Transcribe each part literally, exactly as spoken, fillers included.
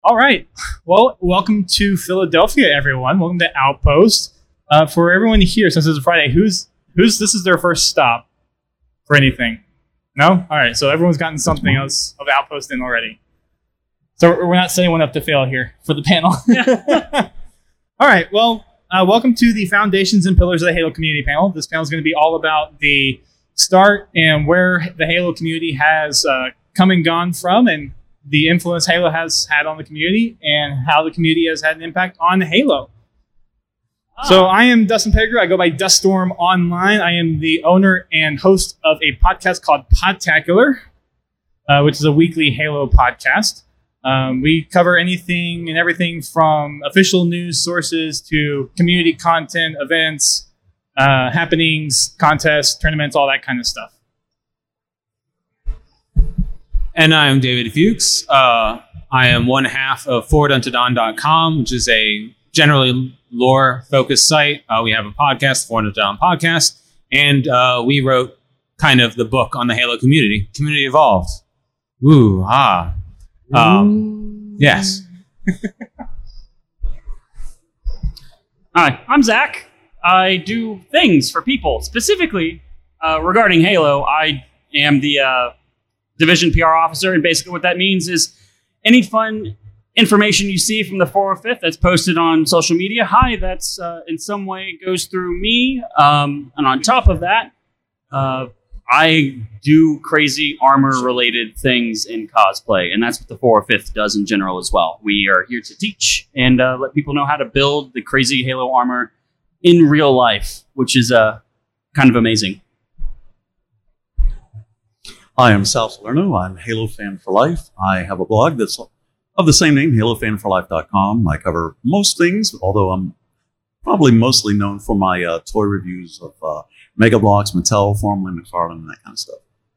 All right. Well, welcome to Philadelphia, everyone. Welcome to Outpost. Uh, for everyone here, since it's a Friday, who's who's this is their first stop for anything? No? All right. So everyone's gotten something else of Outpost in already. So we're not setting one up to fail here for the panel. All right. Well, uh, welcome to the Foundations and Pillars of the Halo Community panel. This panel is going to be all about the start and where the Halo community has uh, come and gone from, and the influence Halo has had on the community, and how the community has had an impact on Halo. Ah. So I am Dustin Pettigrew. I go by Duststorm online. I am the owner and host of a podcast called Podtacular, uh, which is a weekly Halo podcast. Um, we cover anything and everything from official news sources to community content, events, uh, happenings, contests, tournaments, all that kind of stuff. And I'm David Fuchs. Uh, I am one half of forward unto dawn dot com, which is a generally lore-focused site. Uh, we have a podcast, Forward Unto Dawn Podcast, and uh, we wrote kind of the book on the Halo community, Community Evolved. Ooh, ah. Um, yes. Hi, I'm Zach. I do things for people. Specifically, uh, regarding Halo, I am the... Uh, Division P R officer, and basically what that means is any fun information you see from the four oh fifth that's posted on social media, hi, that's uh, in some way goes through me. Um, and on top of that, uh, I do crazy armor-related things in cosplay, and that's what the four oh fifth does in general as well. We are here to teach and uh, let people know how to build the crazy Halo armor in real life, which is uh, kind of amazing. Hi, I'm Sal Salerno. I'm Halo Fan for Life. I have a blog that's of the same name, halo fan for life dot com. I cover most things, although I'm probably mostly known for my uh, toy reviews of uh, Mega Bloks, Mattel, formerly McFarlane, and that kind of stuff.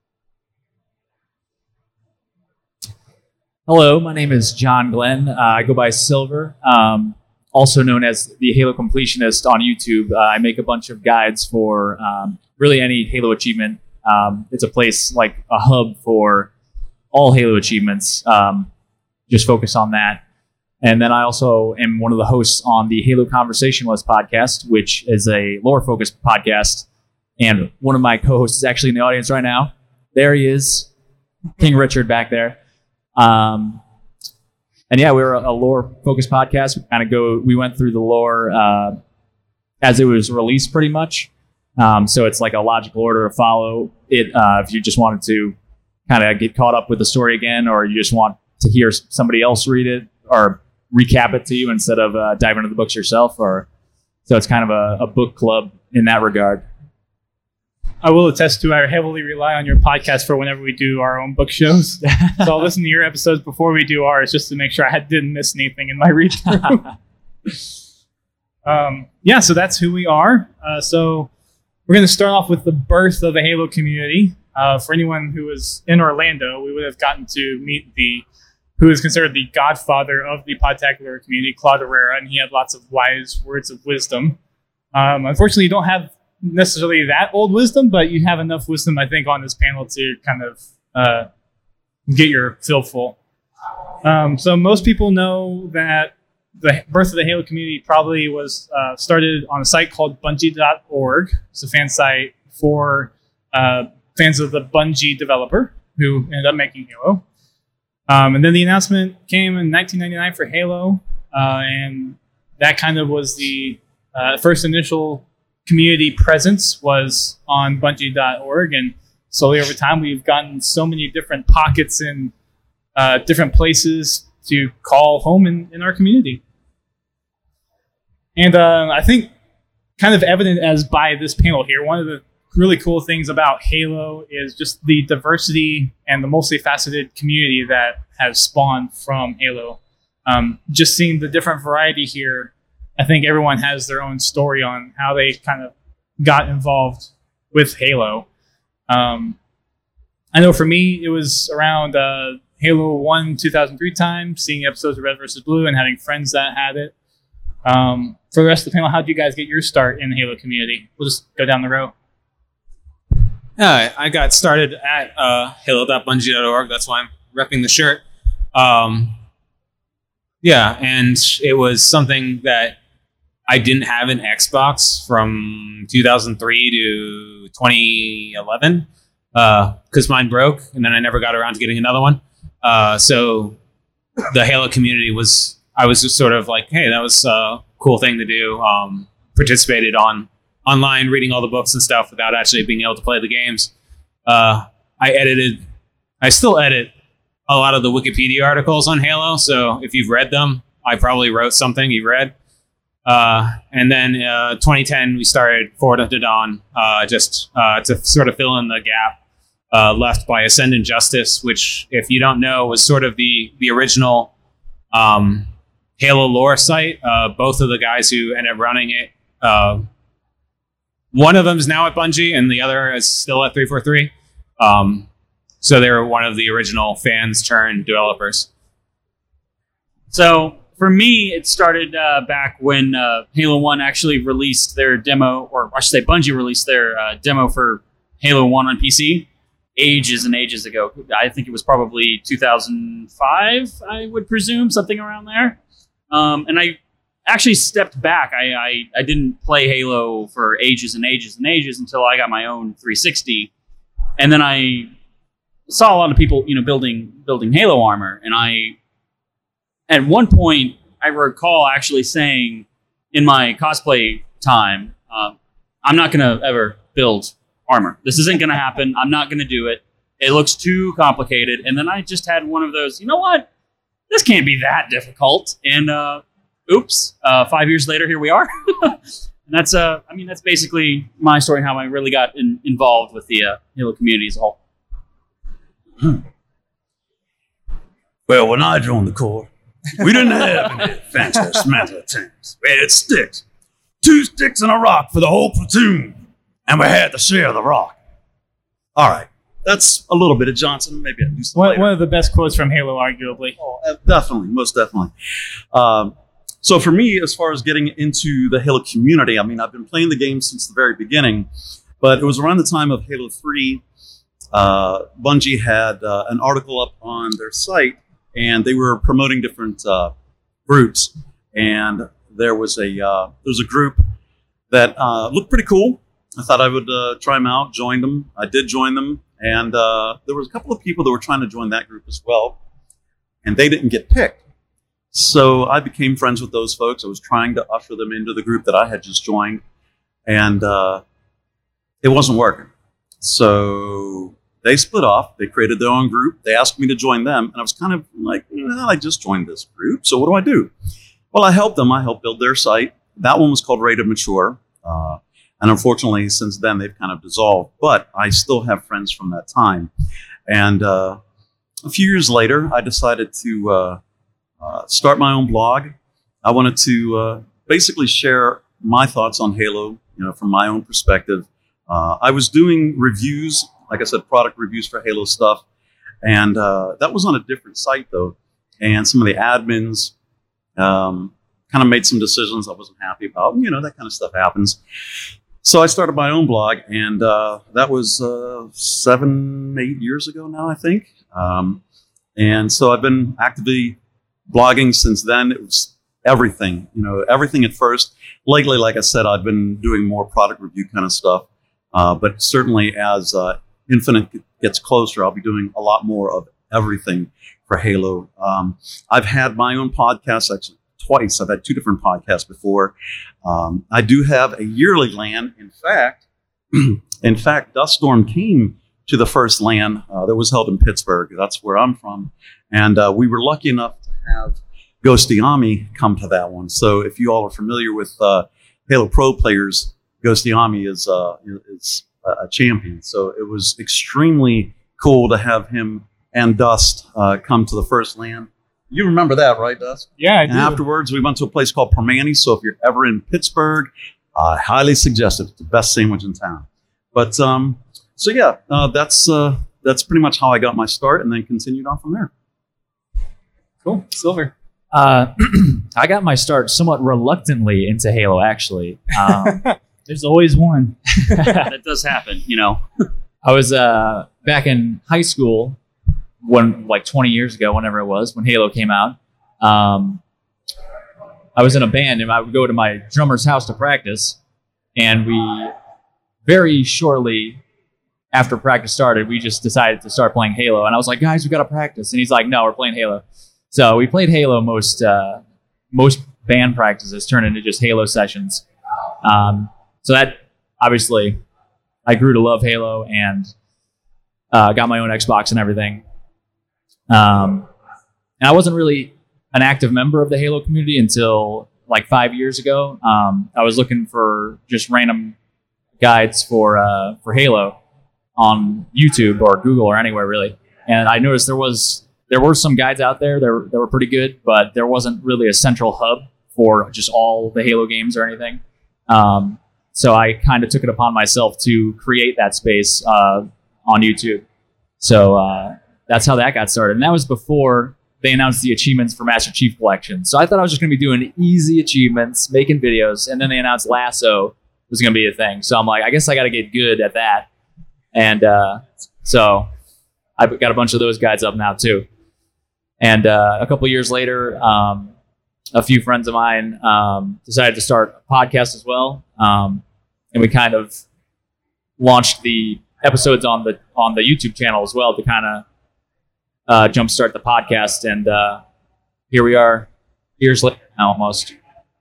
Hello, my name is John Glenn. Uh, I go by Silver, um, also known as the Halo Completionist on YouTube. Uh, I make a bunch of guides for um, really any Halo achievement. Um, it's a place like a hub for all Halo achievements. Um, just focus on that. And then I also am one of the hosts on the Halo Conversationalist podcast, which is a lore-focused podcast. And one of my co-hosts is actually in the audience right now. There he is, King Richard back there. Um, and yeah, we're a lore-focused podcast. We kind of go. We went through the lore uh, as it was released, pretty much. Um, so it's like a logical order to follow it. Uh, if you just wanted to kind of get caught up with the story again, or you just want to hear somebody else read it or recap it to you instead of uh, diving into the books yourself, or so it's kind of a, a book club in that regard. I will attest to I heavily rely on your podcast for whenever we do our own book shows. So I'll listen to your episodes before we do ours just to make sure I didn't miss anything in my read through. um, yeah, so that's who we are. Uh, so we're going to start off with the birth of the Halo community. Uh, for anyone who was in Orlando, we would have gotten to meet the who is considered the godfather of the Podtacular community, Claude Herrera, and he had lots of wise words of wisdom. Um, unfortunately, you don't have necessarily that old wisdom, but you have enough wisdom, I think, on this panel to kind of uh, get your fill full. Um, so most people know that the birth of the Halo community probably was uh, started on a site called Bungie dot org. It's a fan site for uh, fans of the Bungie developer who ended up making Halo. Um, and then the announcement came in nineteen ninety-nine for Halo, uh, and that kind of was the uh, first initial community presence was on Bungie dot org. And slowly over time, we've gotten so many different pockets in uh, different places to call home in, in our community. And uh, I think kind of evident as by this panel here, one of the really cool things about Halo is just the diversity and the multifaceted community that has spawned from Halo. Um, just seeing the different variety here, I think everyone has their own story on how they kind of got involved with Halo. Um, I know for me, it was around uh, Halo one two thousand three time, seeing episodes of Red versus. Blue and having friends that had it. Um, for the rest of the panel, how did you guys get your start in the Halo community? We'll just go down the row. Yeah, I got started at uh, halo dot bungie dot org. That's why I'm repping the shirt. Um, Yeah, and it was something that I didn't have an Xbox from two thousand three to twenty eleven because uh, mine broke, and then I never got around to getting another one. Uh, so the Halo community was, I was just sort of like, hey, that was a cool thing to do. Um, participated on online, reading all the books and stuff without actually being able to play the games. Uh, I edited, I still edit a lot of the Wikipedia articles on Halo. So if you've read them, I probably wrote something you've read. Uh, and then uh, twenty ten, we started Forward Unto Dawn uh, just uh, to sort of fill in the gap uh, left by Ascendant Justice, which, if you don't know, was sort of the the original um, Halo lore site. Uh, both of the guys who ended up running it, uh, one of them is now at Bungie, and the other is still at three forty-three. Um, so they were one of the original fans turned developers. So for me, it started uh, back when uh, Halo one actually released their demo, or I should say Bungie released their uh, demo for Halo one on P C ages and ages ago. I think it was probably two thousand five, I would presume, something around there. Um, and I actually stepped back. I, I, I didn't play Halo for ages and ages and ages until I got my own three sixty. And then I saw a lot of people, you know, building building Halo armor, and I, at one point, I recall actually saying in my cosplay time, uh, I'm not going to ever build armor. This isn't going to happen. I'm not going to do it. It looks too complicated. And then I just had one of those, you know what? This can't be that difficult. And uh, oops, uh, five years later, here we are. And that's, uh, I mean, that's basically my story and how I really got in, involved with the uh, Halo community as a whole. Hmm. Well, when I joined the Corps, we didn't have any fancy Samantha tanks. We had sticks. Two sticks and a rock for the whole platoon. And we had to share the rock. All right. That's a little bit of Johnson. Maybe I'll do some One, later. one of the best quotes from Halo, arguably. Oh, uh, definitely. Most definitely. Um, so for me, as far as getting into the Halo community, I mean, I've been playing the game since the very beginning. But it was around the time of Halo three. Uh, Bungie had uh, an article up on their site, and they were promoting different uh, groups. And there was a uh, there was a group that uh, looked pretty cool. I thought I would uh, try them out, join them. I did join them, and uh, there was a couple of people that were trying to join that group as well, and they didn't get picked. So I became friends with those folks. I was trying to usher them into the group that I had just joined, and uh, it wasn't working. So they split off. They created their own group. They asked me to join them, and I was kind of like, well, I just joined this group, so what do I do? Well, I helped them. I helped build their site. That one was called Rated Mature, uh, and unfortunately, since then, they've kind of dissolved, but I still have friends from that time. And uh, a few years later, I decided to uh, uh, start my own blog. I wanted to uh, basically share my thoughts on Halo, you know, from my own perspective. Uh, I was doing reviews, like I said, product reviews for Halo stuff. And uh, that was on a different site, though. And some of the admins um, kind of made some decisions I wasn't happy about. You know, that kind of stuff happens. So I started my own blog, and uh, that was uh, seven, eight years ago now, I think. Um, and so I've been actively blogging since then. It was everything, you know, everything at first. Lately, like I said, I've been doing more product review kind of stuff. Uh, but certainly as uh, Infinite gets closer, I'll be doing a lot more of everything for Halo. Um, I've had my own podcast actually twice. I've had two different podcasts before. Um, I do have a yearly LAN. In fact, in fact, Duststorm came to the first LAN uh, that was held in Pittsburgh. That's where I'm from. And uh, we were lucky enough to have Ghostiami come to that one. So if you all are familiar with uh, Halo Pro players, Ghostiami is, uh, is a champion. So it was extremely cool to have him and Dust uh, come to the first LAN. You remember that, right, Dust? Yeah, I and do. afterwards, we went to a place called Permani. So if you're ever in Pittsburgh, I highly suggest it. It's the best sandwich in town. But um, so yeah, uh, that's uh, that's pretty much how I got my start, and then continued on from there. Cool. Silver. Uh, I got my start somewhat reluctantly into Halo, actually. Um, There's always one. That does happen, you know. I was uh, back in high school when, like twenty years ago, whenever it was, when Halo came out. Um, I was in a band and I would go to my drummer's house to practice, and we very shortly after practice started, we just decided to start playing Halo. And I was like, guys, we got to practice. And he's like, no, we're playing Halo. So we played Halo most uh, most band practices turned into just Halo sessions. Um, so that, obviously, I grew to love Halo and uh, got my own Xbox and everything. Um, and I wasn't really an active member of the Halo community until like five years ago. Um, I was looking for just random guides for uh, for Halo on YouTube or Google or anywhere really, and I noticed there was there were some guides out there that were, that were pretty good, but there wasn't really a central hub for just all the Halo games or anything. Um, so I kind of took it upon myself to create that space uh, on YouTube. So uh, that's how that got started, and that was before they announced the achievements for Master Chief Collection. So I thought I was just going to be doing easy achievements, making videos, and then they announced Lasso was going to be a thing. So I'm like, I guess I got to get good at that. And uh, so I've got a bunch of those guides up now too. And uh, a couple years later, um, a few friends of mine um, decided to start a podcast as well. Um, and we kind of launched the episodes on the on the YouTube channel as well to kind of uh, jumpstart the podcast. And uh, here we are, years later now almost.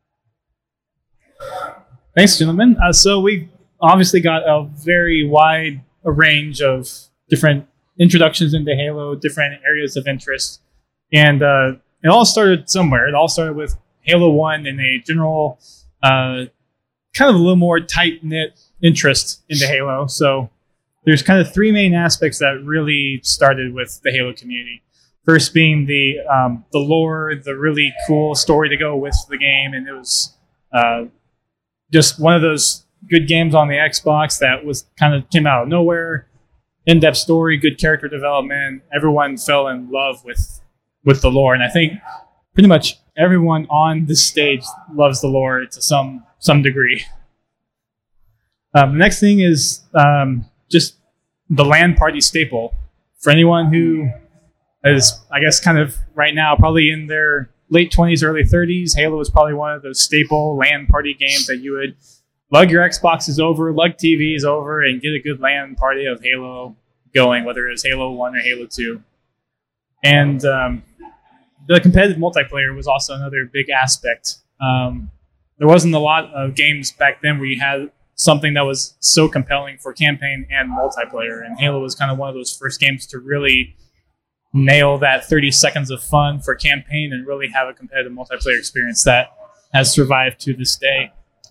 Thanks, gentlemen. Uh, so we obviously got a very wide a range of different introductions into Halo, different areas of interest. And uh, it all started somewhere. It all started with Halo one and a general, uh, kind of a little more tight-knit interest into Halo. So there's kind of three main aspects that really started with the Halo community. First being the um, the lore, the really cool story to go with the game. And it was uh, just one of those good games on the Xbox that was kind of came out of nowhere. In-depth story, good character development. Everyone fell in love with with the lore, and I think pretty much everyone on this stage loves the lore to some some degree. Um, the next thing is um, just the LAN party staple. For anyone who is, I guess, kind of right now, probably in their late twenties, early thirties, Halo is probably one of those staple LAN party games that you would lug your Xboxes over, lug T Vs over, and get a good LAN party of Halo going, whether it was Halo one or Halo two. And um, the competitive multiplayer was also another big aspect. Um, there wasn't a lot of games back then where you had something that was so compelling for campaign and multiplayer, and Halo was kind of one of those first games to really nail that thirty seconds of fun for campaign and really have a competitive multiplayer experience that has survived to this day.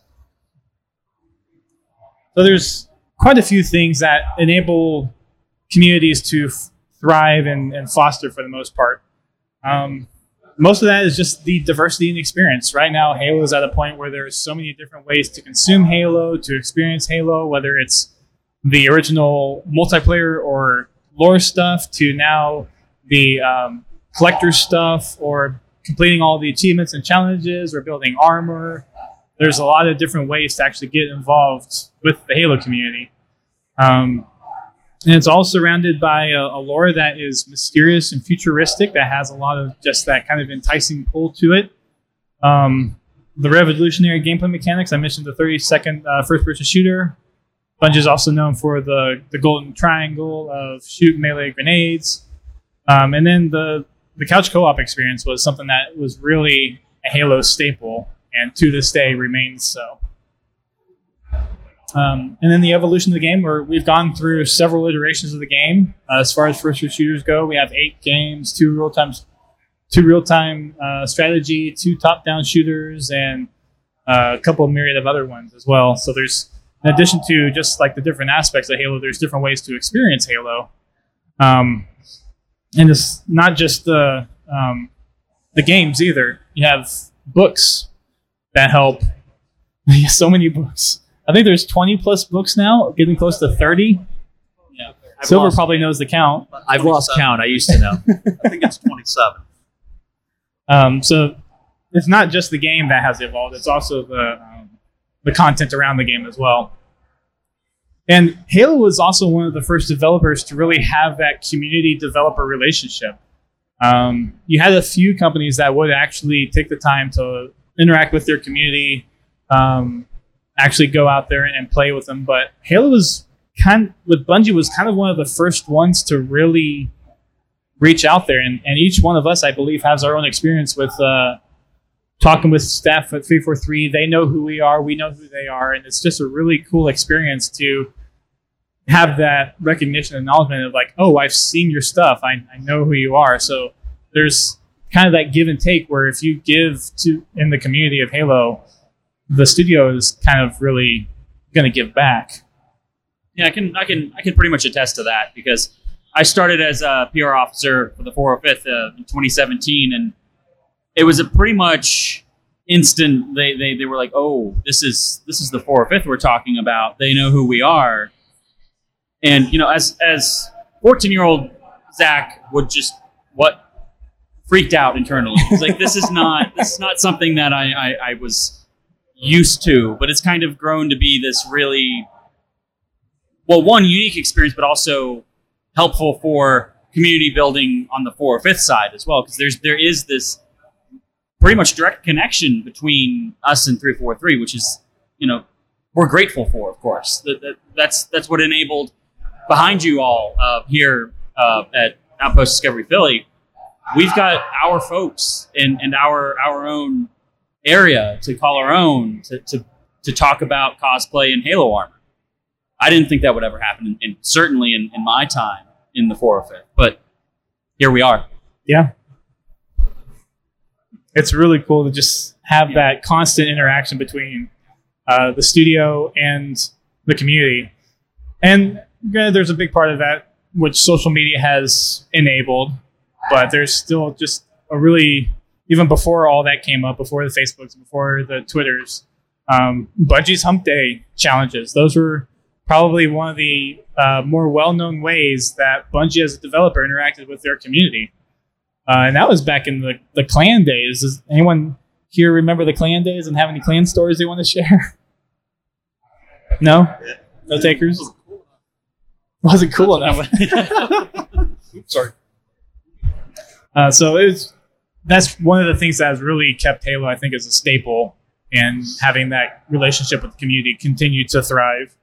So there's quite a few things that enable communities to f- thrive and, and foster for the most part. Um, most of that is just the diversity in experience. Right now, Halo is at a point where there's so many different ways to consume Halo, to experience Halo, whether it's the original multiplayer or lore stuff to now the um, collector stuff or completing all the achievements and challenges or building armor. There's a lot of different ways to actually get involved with the Halo community. Um, and it's all surrounded by a, a lore that is mysterious and futuristic that has a lot of just that kind of enticing pull to it. Um, the revolutionary gameplay mechanics, I mentioned the thirty second uh, first-person shooter. Bungie is also known for the, the golden triangle of shoot melee grenades. Um, and then the, the couch co-op experience was something that was really a Halo staple, and to this day remains so. Um, and then the evolution of the game, where we've gone through several iterations of the game. Uh, as far as first-person shooters go, we have eight games, two real-time, two real-time uh, strategy, two top-down shooters, and uh, a couple of myriad of other ones as well. So there's, in addition to just like the different aspects of Halo, there's different ways to experience Halo. Um, and it's not just the um, the games either. You have books that help. So many books. I think there's twenty plus books now, getting close to thirty. Yeah, Silver probably knows the count. I've lost count. I used to know. I think it's twenty-seven. Um, so it's not just the game that has evolved; it's also the um, the content around the game as well. And Halo was also one of the first developers to really have that community developer relationship. Um, you had a few companies that would actually take the time to interact with their community, um, actually go out there and play with them. But Halo was kind with Bungie was kind of one of the first ones to really reach out there, and, and each one of us, I believe, has our own experience with uh, talking with staff at three forty-three. They know who we are, we know who they are, and it's just a really cool experience to have that recognition and acknowledgement of like, oh, I've seen your stuff, I, I know who you are. So there's kind of that give and take where if you give to in the community of Halo, the studio is kind of really going to give back. Yeah, I can, I can, I can pretty much attest to that because I started as a P R officer for the four oh fifth uh, in twenty seventeen, and it was a pretty much instant. They, they they were like, "Oh, this is this is the four oh fifth we're talking about. They know who we are." And you know, as as fourteen year old Zach would just what freaked out internally. He's like, "This is not this is not something that I, I I was used to." But it's kind of grown to be this really well, one unique experience, but also helpful for community building on the four oh fifth side as well, because there's there is this pretty much direct connection between us and three forty-three, which is, you know, we're grateful for, of course. That, that that's that's what enabled behind you all uh, here uh, at Outpost Discovery Philly. We've got our folks and and our our own area to call our own to to to talk about cosplay and Halo armor. I didn't think that would ever happen, and, and certainly in, in my time in the four oh fifth. But here we are. Yeah. It's really cool to just have Yeah. that constant interaction between uh, the studio and the community. And yeah, there's a big part of that which social media has enabled, but there's still just a really, even before all that came up, before the Facebooks, before the Twitters, um, Bungie's Hump Day challenges. Those were probably one of the uh, more well-known ways that Bungie as a developer interacted with their community. Uh, and that was back in the, the clan days. Does anyone here remember the clan days and have any clan stories they want to share? No? No takers? Wasn't cool enough. Oops, sorry. Uh, so it was, that's one of the things that has really kept Halo, I think, as a staple, and having that relationship with the community continue to thrive.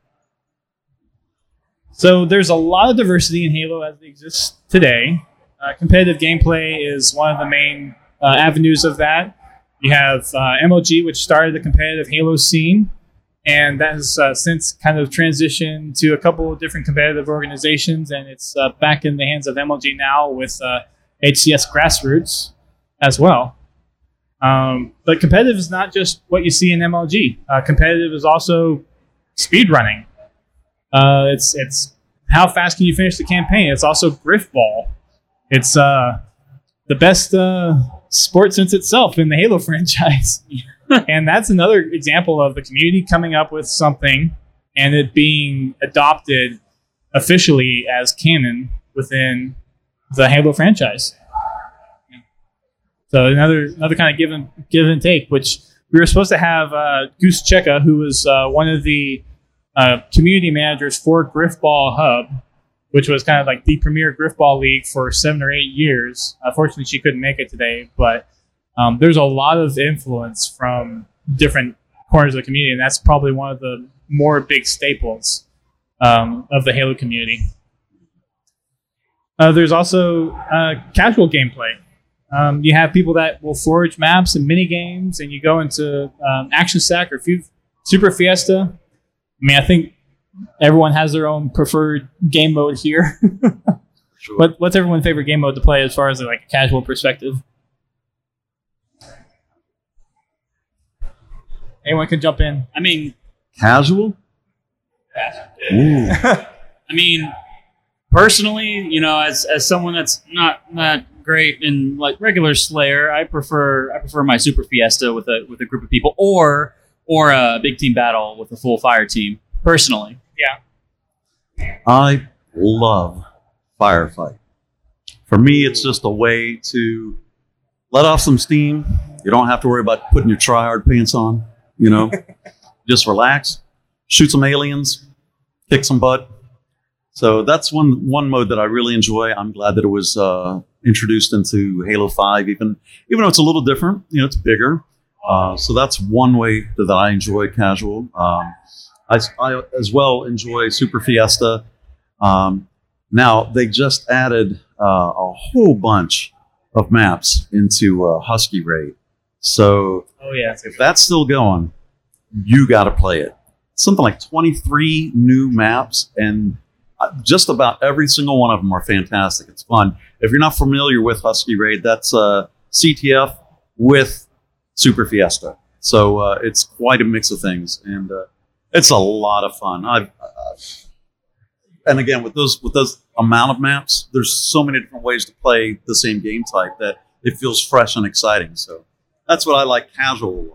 So there's a lot of diversity in Halo as it exists today. Uh, competitive gameplay is one of the main uh, avenues of that. You have uh, M L G, which started the competitive Halo scene, and that has uh, since kind of transitioned to a couple of different competitive organizations, and it's uh, back in the hands of M L G now with uh, H C S Grassroots as well. Um, but competitive is not just what you see in M L G. Uh, competitive is also speedrunning. Uh, it's it's how fast can you finish the campaign. It's also Griffball. It's uh, the best uh, sport since itself in the Halo franchise. And that's another example of the community coming up with something and it being adopted officially as canon within the Halo franchise. So another another kind of give and, give and take, which we were supposed to have uh, Goose Cheka, who was uh, one of the uh, community managers for Griffball Hub, which was kind of like the premier Griffball league for seven or eight years. Unfortunately, she couldn't make it today, but um, there's a lot of influence from different corners of the community, and that's probably one of the more big staples um, of the Halo community. Uh, there's also uh, casual gameplay. Um, you have people that will forge maps and mini games, and you go into um, Action Sack or F- Super Fiesta. I mean, I think everyone has their own preferred game mode here. Sure. What, what's everyone's favorite game mode to play as far as like a casual perspective? Anyone can jump in. I mean, Casual? Ooh. I mean, personally, you know, as as someone that's not not great in like regular Slayer, I prefer I prefer my Super Fiesta with a with a group of people, or or a big team battle with a full fire team. Personally, Yeah. I love Firefight. For me, it's just a way to let off some steam. You don't have to worry about putting your try-hard pants on, you know. Just relax, shoot some aliens, kick some butt. So that's one one mode that I really enjoy. I'm glad that it was uh, introduced into Halo five, even even though it's a little different. You know, it's bigger. Uh, so that's one way that I enjoy casual. Um, I, I as well enjoy Super Fiesta. Um, now, they just added uh, a whole bunch of maps into uh, Husky Raid. So Oh yeah. if that's still going, you got to play it. Something like twenty-three new maps, and just about every single one of them are fantastic. It's fun. If you're not familiar with Husky Raid, that's uh, C T F with Super Fiesta. So uh, it's quite a mix of things, and uh, it's a lot of fun. I've, uh, and again, with those with those amount of maps, there's so many different ways to play the same game type that it feels fresh and exciting. So that's what I like casual-wise.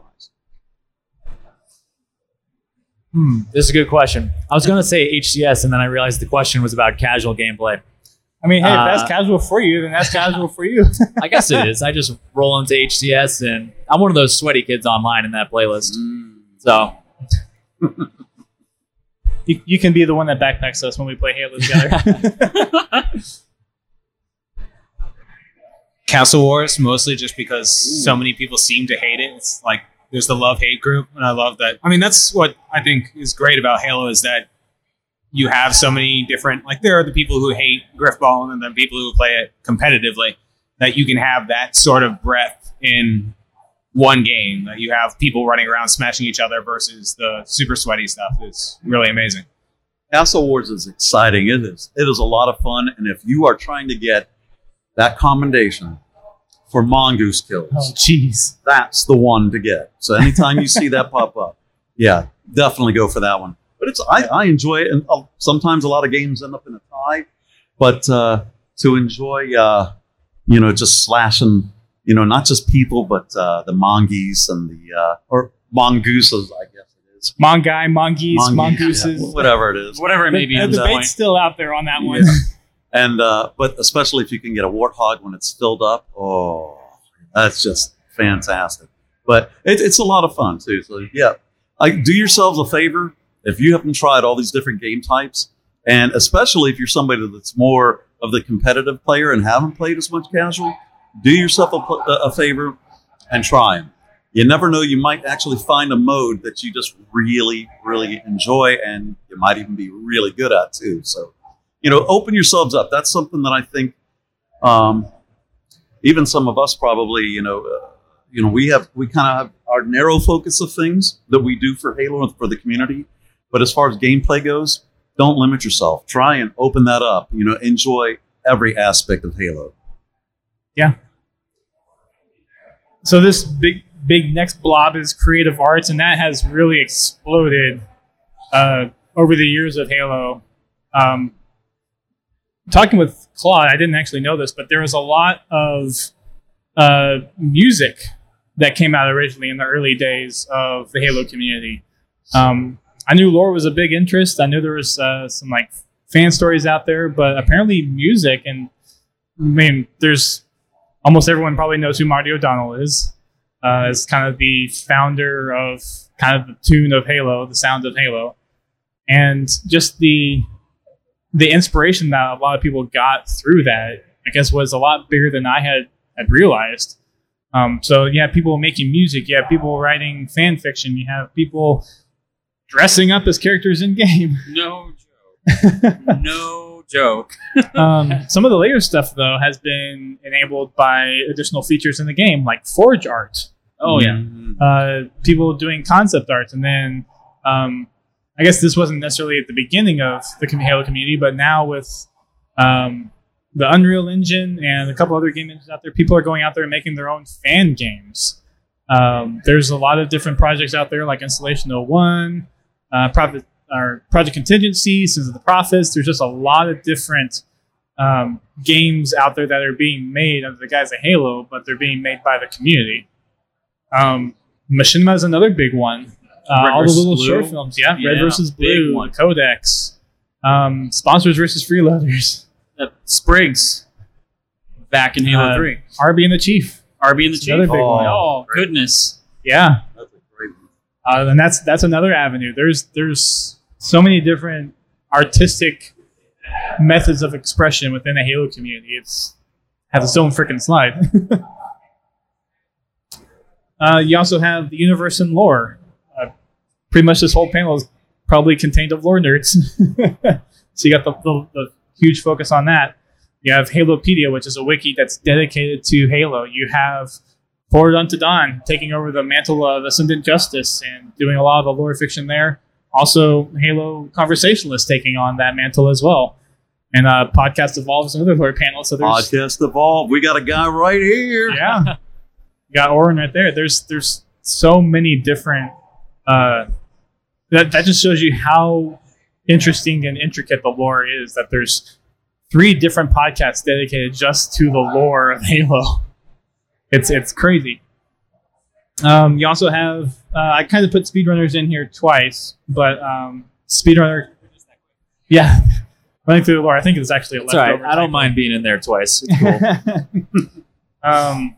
Hmm, this is a good question. I was going to say H C S, and then I realized the question was about casual gameplay. I mean, hey, Uh, if that's casual for you, then that's casual for you. I guess it is. I just roll into H C S, and I'm one of those sweaty kids online in that playlist. So you, you can be the one that backpacks us when we play Halo together. Castle Wars, mostly just because so many people seem to hate it. It's like there's the love-hate group, and I love that. I mean, that's what I think is great about Halo is that you have so many different, like there are the people who hate Griffball and then people who play it competitively, that you can have that sort of breadth in one game, that you have people running around smashing each other versus the super sweaty stuff. It's really amazing. Castle Wars is exciting. It is. It is a lot of fun, and if you are trying to get that commendation for mongoose kills, Oh, jeez. that's the one to get. So anytime you see that pop up, yeah, definitely go for that one. But it's I, I enjoy it, and uh, sometimes a lot of games end up in a tie. But uh, to enjoy, uh, you know, just slashing, you know, not just people, but uh, the mongoose and the uh, or mongooses, I guess it is. Mongai, mongoose, Mongoose, mongooses. yeah, whatever it is. Whatever it may be. The, at the this debate's point. still out there on that one. Yeah. And uh, but especially if you can get a warthog when it's filled up, oh, that's just fantastic. But it, it's a lot of fun too. So yeah, I, do yourselves a favor if you haven't tried all these different game types, and especially if you're somebody that's more of the competitive player and haven't played as much casual, do yourself a, a favor and try them. You never know, you might actually find a mode that you just really, really enjoy, and you might even be really good at too. So, you know, open yourselves up. That's something that I think um, even some of us probably, you know, uh, you know, we have we kind of have our narrow focus of things that we do for Halo and for the community. But as far as gameplay goes, don't limit yourself. Try and open that up. You know, enjoy every aspect of Halo. Yeah. So this big, big next blob is creative arts, and that has really exploded uh, over the years of Halo. Um, talking with Claude, I didn't actually know this, but there was a lot of uh, music that came out originally in the early days of the Halo community. Um, I knew lore was a big interest. I knew there was uh, some like fan stories out there, but apparently music, and I mean, there's almost everyone probably knows who Marty O'Donnell is. Uh, as kind of the founder of kind of the tune of Halo, the sound of Halo, and just the the inspiration that a lot of people got through that, I guess, was a lot bigger than I had had realized. Um, so you have people making music, you have people writing fan fiction, you have people dressing up as characters in game. No joke. No joke. um, some of the later stuff, though, has been enabled by additional features in the game, like Forge art. Oh, yeah. Uh, people doing concept art. And then um, I guess this wasn't necessarily at the beginning of the Halo community, but now with um, the Unreal Engine and a couple other game engines out there, people are going out there and making their own fan games. Um, there's a lot of different projects out there, like Installation oh one, uh, Prophet, or Project Contingency, Sins of the Prophets. There's just a lot of different um, games out there that are being made under the guise of Halo, but they're being made by the community. Um, Machinima is another big one. Uh, all the little Blue. short films, yeah, Yeah, Red versus big Blue, one. Codex, um, Sponsors versus Freeloaders, Uh, Spriggs. Back in Halo uh, three. Arby and the Chief. Arby and the It's Chief. another big oh, one. oh, goodness. Yeah, That's a great one. uh, and that's that's another avenue. There's there's so many different artistic methods of expression within the Halo community. It's has its own freaking slide. Uh, you also have the universe and lore. Uh, pretty much this whole panel is probably contained of lore nerds. So you got the, the, the huge focus on that. You have Halopedia, which is a wiki that's dedicated to Halo. You have Forward Unto Dawn taking over the mantle of Ascendant Justice and doing a lot of the lore fiction there. Also, Halo Conversationalists taking on that mantle as well. And uh, Podcast Evolve is another lore panel. So there's Podcast Evolve. We got a guy right here. Yeah. You got Oren right there. There's there's so many different uh, that that just shows you how interesting and intricate the lore is, that there's three different podcasts dedicated just to the lore of Halo. It's it's crazy. Um, you also have uh, I kind of put speedrunners in here twice, but um, speedrunner, yeah, running through the lore. I think it's actually a It's all right. leftover. I don't typo. mind being in there twice. It's cool. um,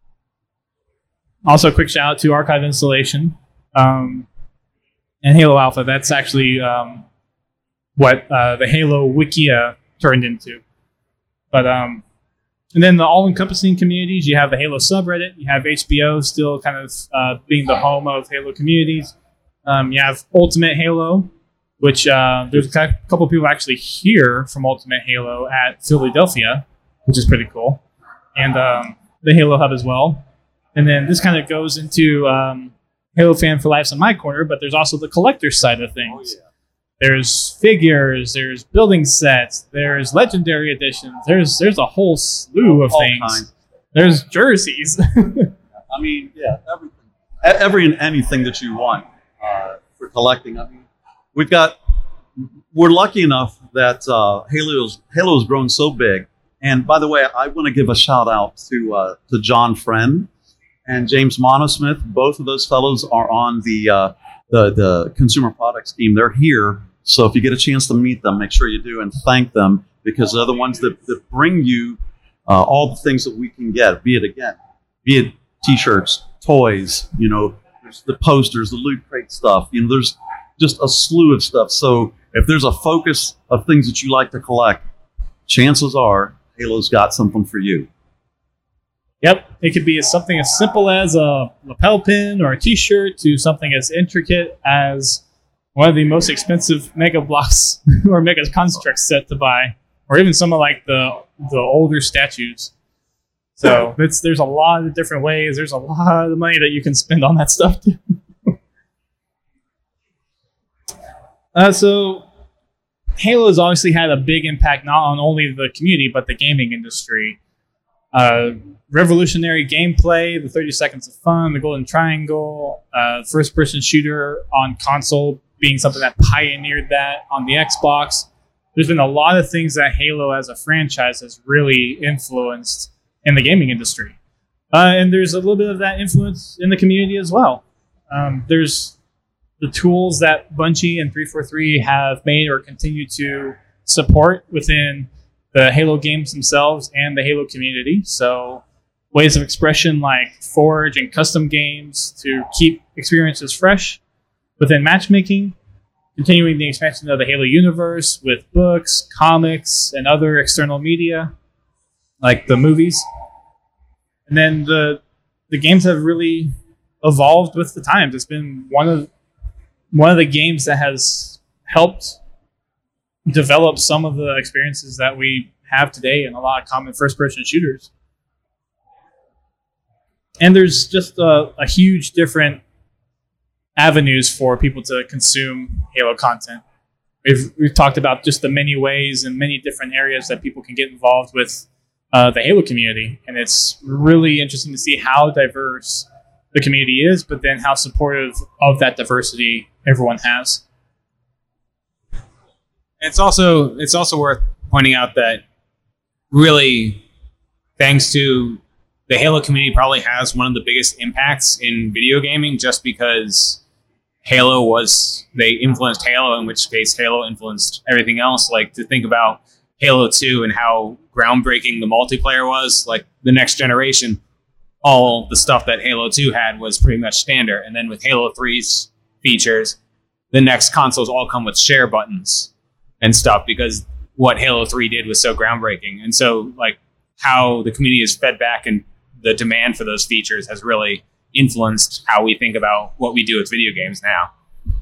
also, a quick shout out to Archive Installation um, and Halo Alpha. That's actually um, what uh, the Halo Wikia turned into. But um, and then the all-encompassing communities. You have the Halo subreddit. You have H B O still kind of uh, being the home of Halo communities. Um, you have Ultimate Halo, which uh, there's a couple of people actually here from Ultimate Halo at Philadelphia, which is pretty cool, and um, the Halo Hub as well. And then this kind of goes into um, Halo Fan for Life's in my corner, but there's also the collector side of things. Oh, yeah. There's figures, there's building sets, there's legendary editions, there's there's a whole slew of All things. kinds. There's jerseys. I mean, yeah, everything, E- every and anything that you want uh, for collecting. I mean, we've got. We're lucky enough that uh, Halo's Halo's grown so big. And by the way, I want to give a shout out to uh, to John Friend and James Monosmith. Both of those fellows are on the uh, the the consumer products team. They're here, so if you get a chance to meet them, make sure you do and thank them, because they're the ones that, that bring you uh, all the things that we can get. Be it again, be it T-shirts, toys. You know, there's the posters, the loot crate stuff. You know, there's just a slew of stuff. So if there's a focus of things that you like to collect, chances are Halo's got something for you. Yep, it could be as something as simple as a lapel pin or a T-shirt to something as intricate as one of the most expensive Mega Blocks or Mega Construct set to buy, or even some of like the the older statues. So it's, there's a lot of different ways. There's a lot of money that you can spend on that stuff too. uh, so Halo has obviously had a big impact not on only the community but the gaming industry. Uh, revolutionary gameplay, the thirty seconds of fun, the golden triangle, uh, first-person shooter on console being something that pioneered that on the Xbox. There's been a lot of things that Halo as a franchise has really influenced in the gaming industry. Uh, and there's a little bit of that influence in the community as well. Um, there's the tools that Bungie and three forty-three have made or continue to support within the Halo games themselves and the Halo community. So ways of expression like Forge and custom games to keep experiences fresh within matchmaking, continuing the expansion of the Halo universe with books, comics, and other external media like the movies. And then the the games have really evolved with the times. It's been one of one of the games that has helped develop some of the experiences that we have today in a lot of common first-person shooters. And there's just a, a huge different avenues for people to consume Halo content. We've, we've talked about just the many ways and many different areas that people can get involved with uh, the Halo community. And it's really interesting to see how diverse the community is, but then how supportive of that diversity everyone has. It's also it's also worth pointing out that really, thanks to the Halo community, probably has one of the biggest impacts in video gaming, just because Halo was they influenced Halo, in which case Halo influenced everything else. Like, to think about Halo two and how groundbreaking the multiplayer was, like the next generation, all the stuff that Halo two had was pretty much standard. And then with Halo three's features, the next consoles all come with share buttons and stuff, because what Halo three did was so groundbreaking. And so, like, how the community is fed back and the demand for those features has really influenced how we think about what we do with video games now.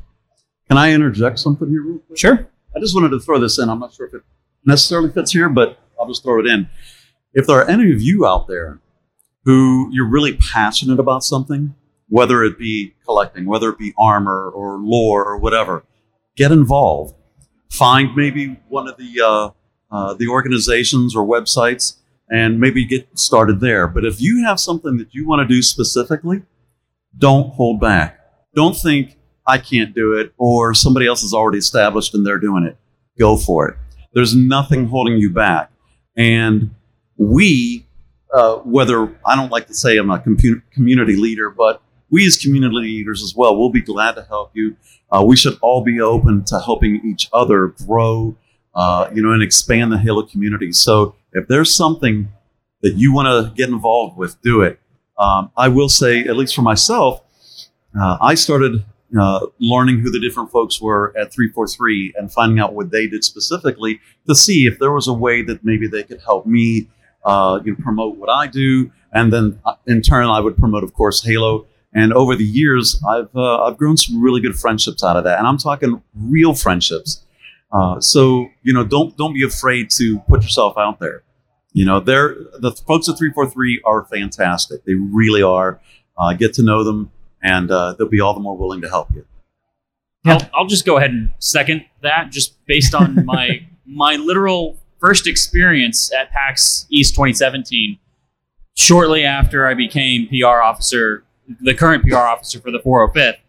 Can I interject something here real quick? Sure. I just wanted to throw this in. I'm not sure if it necessarily fits here, but I'll just throw it in. If there are any of you out there who you're really passionate about something, whether it be collecting, whether it be armor or lore or whatever, get involved. Find maybe one of the uh, uh, the organizations or websites and maybe get started there. But if you have something that you want to do specifically, don't hold back. Don't think, I can't do it, or somebody else is already established and they're doing it. Go for it. There's nothing holding you back. And we, uh, whether, I don't like to say I'm a compu- community leader, but we as community leaders as well, we'll be glad to help you. Uh, we should all be open to helping each other grow, uh, you know, and expand the Halo community. So if there's something that you want to get involved with, do it. Um, I will say, at least for myself, uh, I started uh, learning who the different folks were at three forty-three and finding out what they did specifically to see if there was a way that maybe they could help me uh, you know, promote what I do. And then in turn, I would promote, of course, Halo. And over the years, I've uh, I've grown some really good friendships out of that. And I'm talking real friendships. Uh, so, you know, don't don't be afraid to put yourself out there. You know, they're, the folks at three forty-three are fantastic. They really are. Uh, get to know them, and uh, they'll be all the more willing to help you. I'll, I'll just go ahead and second that, just based on my my literal first experience at PAX East twenty seventeen. Shortly after I became P R officer, the current P R officer for the four oh fifth,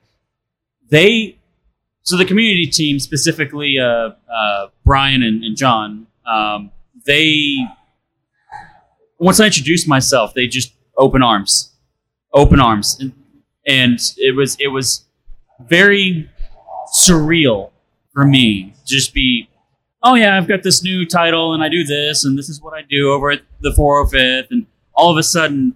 they, so the community team, specifically uh, uh, Brian and, and John, um, they, once I introduced myself, they just open arms, open arms, and, and it was it was very surreal for me to just be, oh yeah, I've got this new title and I do this and this is what I do over at the four oh fifth, and all of a sudden,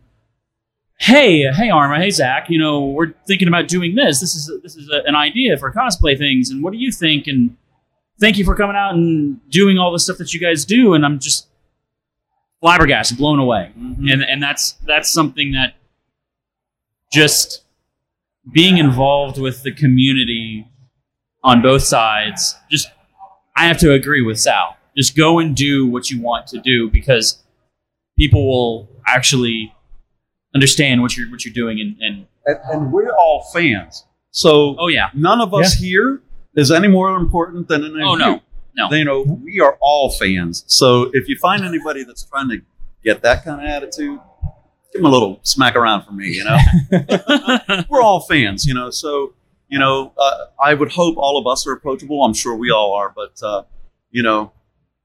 hey, hey Arma, hey Zach, you know, we're thinking about doing this. This is a, this is a, an idea for cosplay things, and what do you think? And thank you for coming out and doing all the stuff that you guys do. And I'm just flabbergasted, blown away. Mm-hmm. And and that's that's something that just being involved with the community on both sides, just, I have to agree with Sal. Just go and do what you want to do, because people will actually understand what you're what you're doing. And, and, And, and we're all fans. So oh yeah, none of us Yeah. here is any more important than any oh of no, you. no. They know we are all fans. So if you find anybody that's trying to get that kind of attitude, give them a little smack around for me, you know? We're all fans, you know? So, you know, uh, I would hope all of us are approachable. I'm sure we all are. But, uh, you know,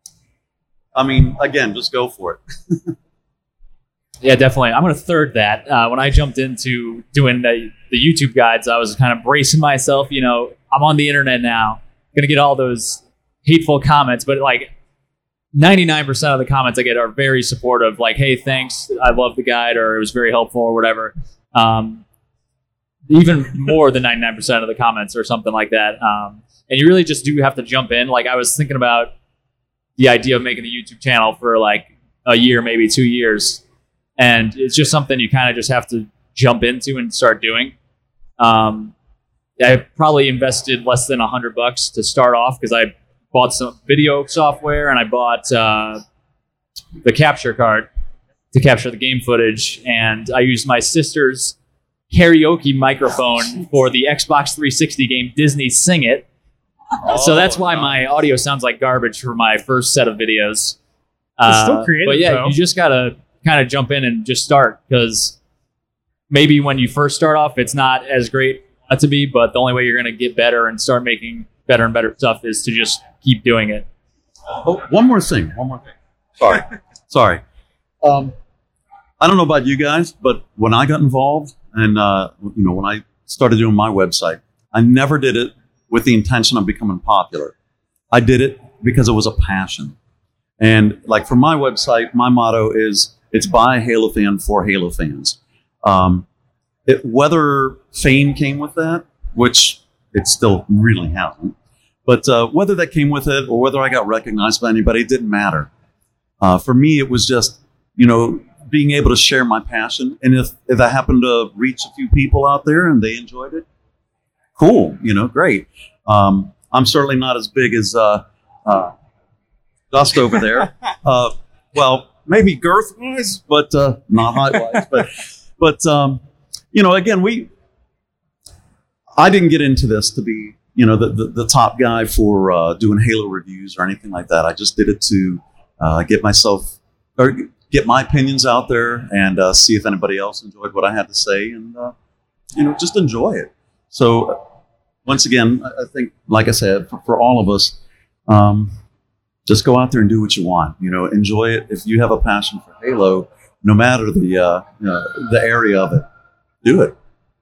I mean, again, just go for it. Yeah, definitely. I'm going to third that. Uh, when I jumped into doing the, the YouTube guides, I was kind of bracing myself. You know, I'm on the internet now, going to get all those hateful comments, but like ninety-nine percent of the comments I get are very supportive. Like, hey, thanks, I love the guide, or it was very helpful, or whatever. Um, even more than ninety-nine percent of the comments or something like that. Um, and you really just do have to jump in. Like, I was thinking about the idea of making a YouTube channel for like a year, maybe two years. And it's just something you kind of just have to jump into and start doing. Um, I probably invested less than a hundred bucks to start off, because I bought some video software and I bought uh, the capture card to capture the game footage. And I used my sister's karaoke microphone for the Xbox three sixty game Disney Sing It. Oh, so that's why no. my audio sounds like garbage for my first set of videos. It's still Uh, creative, But yeah, though. you just got to kind of jump in and just start, because maybe when you first start off, it's not as great not to be, but the only way you're going to get better and start making better and better stuff is to just keep doing it. Oh, one more thing. One more thing. Sorry. Sorry. Um, I don't know about you guys, but when I got involved and, uh, you know, when I started doing my website, I never did it with the intention of becoming popular. I did it because it was a passion. And like for my website, my motto is, it's by a Halo fan for Halo fans. Um, it, whether fame came with that, which it still really hasn't, but uh, whether that came with it or whether I got recognized by anybody, it didn't matter. Uh, for me, it was just, you know, being able to share my passion. And if, if I happen to reach a few people out there and they enjoyed it, cool, you know, great. Um, I'm certainly not as big as uh, uh, Dust over there. Uh, well, maybe girth-wise, but uh, not height-wise. But, but um, you know, again, we, I didn't get into this to be, you know, the, the, the top guy for uh, doing Halo reviews or anything like that. I just did it to uh, get myself, or get my opinions out there and uh, see if anybody else enjoyed what I had to say and, uh, you know, just enjoy it. So once again, I think, like I said, for, for all of us, um, just go out there and do what you want. You know, enjoy it. If you have a passion for Halo, no matter the uh, you know, the area of it, do it.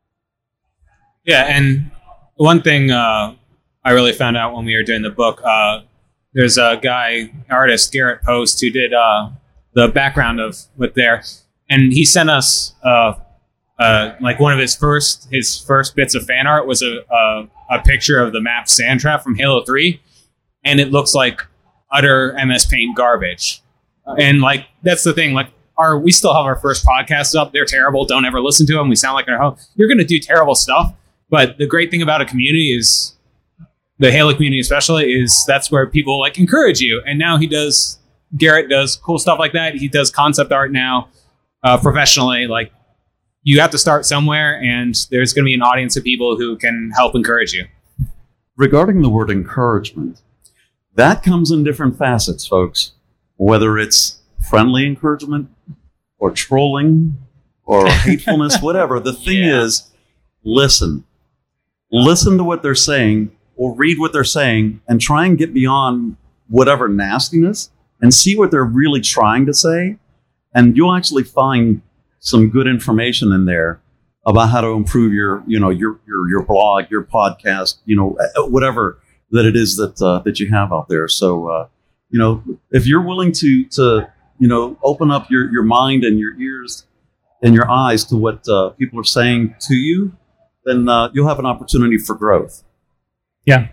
Yeah, and one thing uh, I really found out when we were doing the book, uh, there's a guy, artist, Garrett Post, who did uh, the background of what there, and he sent us uh, uh, like one of his first his first bits of fan art was a a, a picture of the map Sandtrap from Halo three, and it looks like utter M S Paint garbage. And like that's the thing, like our we still have our first podcasts up. They're terrible. Don't ever listen to them. We sound like our home. You're going to do terrible stuff. But the great thing about a community is the Halo community, especially, is that's where people like encourage you. And now he does. Garrett does cool stuff like that. He does concept art now uh, professionally. Like you have to start somewhere, and there's going to be an audience of people who can help encourage you. Regarding the word encouragement, that comes in different facets, folks. Whether it's friendly encouragement or trolling or hatefulness, whatever. The thing Yeah. is, listen. Listen to what they're saying or read what they're saying and try and get beyond whatever nastiness and see what they're really trying to say. And you'll actually find some good information in there about how to improve your, you know, your, your, your blog, your podcast, you know, whatever that it is that, uh, that you have out there. So, uh, you know, if you're willing to, to, you know, open up your, your mind and your ears and your eyes to what, uh, people are saying to you, then, uh, you'll have an opportunity for growth. Yeah.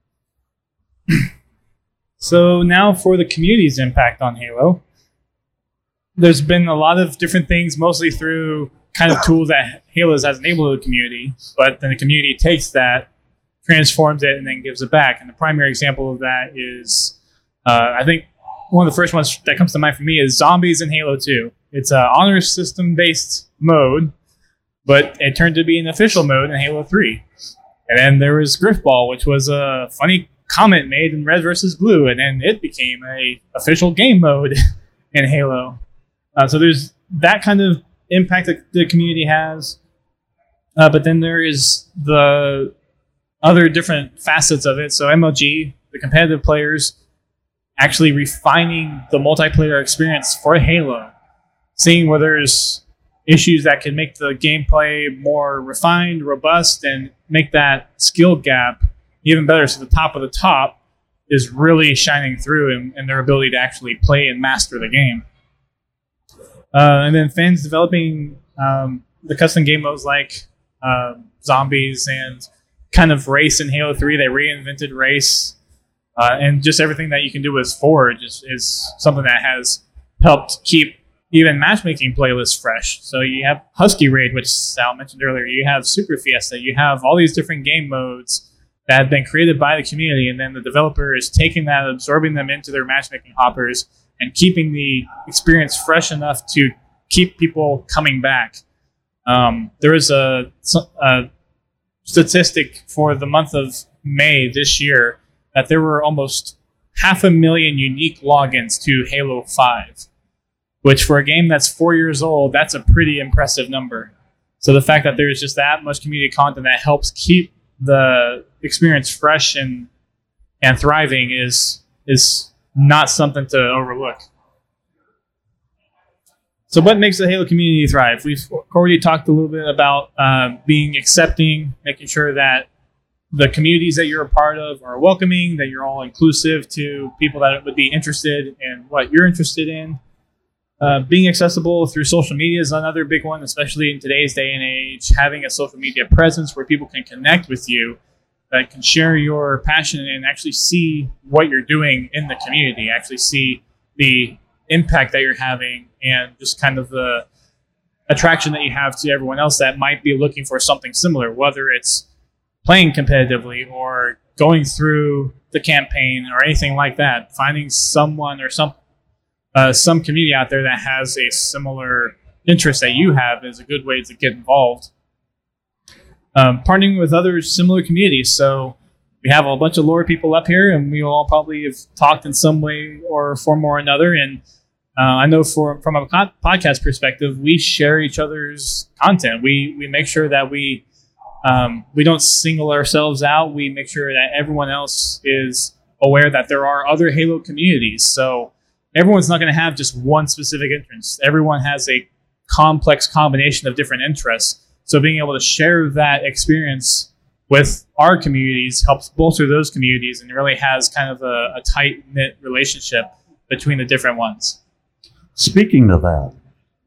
So now for the community's impact on Halo. There's been a lot of different things, mostly through kind of tools that Halo has enabled the community, but then the community takes that, transforms it, and then gives it back. And the primary example of that is, uh, I think one of the first ones that comes to mind for me is Zombies in Halo two. It's an honor system-based mode, but it turned to be an official mode in Halo three. And then there was Griffball, which was a funny comment made in Red versus Blue, and then it became a official game mode in Halo. Uh, so there's that kind of impact that the community has. Uh, but then there is the other different facets of it. So M L G, the competitive players, actually refining the multiplayer experience for Halo, seeing where there's issues that can make the gameplay more refined, robust, and make that skill gap even better. So the top of the top is really shining through in, in their ability to actually play and master the game. Uh, and then fans developing um, the custom game modes like uh, Zombies and kind of Race in Halo three. They reinvented Race. Uh, and just everything that you can do with Forge is, is something that has helped keep even matchmaking playlists fresh. So you have Husky Raid, which Sal mentioned earlier. You have Super Fiesta. You have all these different game modes that have been created by the community, and then the developer is taking that, absorbing them into their matchmaking hoppers, and keeping the experience fresh enough to keep people coming back. Um, there is a, a statistic for the month of May this year that there were almost half a million unique logins to Halo five, which for a game that's four years old, that's a pretty impressive number. So the fact that there's just that much community content that helps keep the experience fresh and and thriving is is not something to overlook. So what makes the Halo community thrive? We've already talked a little bit about uh, being accepting, making sure that the communities that you're a part of are welcoming, that you're all inclusive to people that would be interested in what you're interested in. Uh, being accessible through social media is another big one, especially in today's day and age. Having a social media presence where people can connect with you, that can share your passion and actually see what you're doing in the community, actually see the impact that you're having and just kind of the attraction that you have to everyone else that might be looking for something similar, whether it's playing competitively or going through the campaign or anything like that. Finding someone or some uh, some community out there that has a similar interest that you have is a good way to get involved. Um, partnering with other similar communities. So we have a bunch of lore people up here, and we all probably have talked in some way or form or another. And uh, I know for from a co- podcast perspective, we share each other's content. We we make sure that we um, we don't single ourselves out. We make sure that everyone else is aware that there are other Halo communities. So everyone's not going to have just one specific interest. Everyone has a complex combination of different interests. So being able to share that experience with our communities helps bolster those communities and really has kind of a, a tight-knit relationship between the different ones. Speaking of that,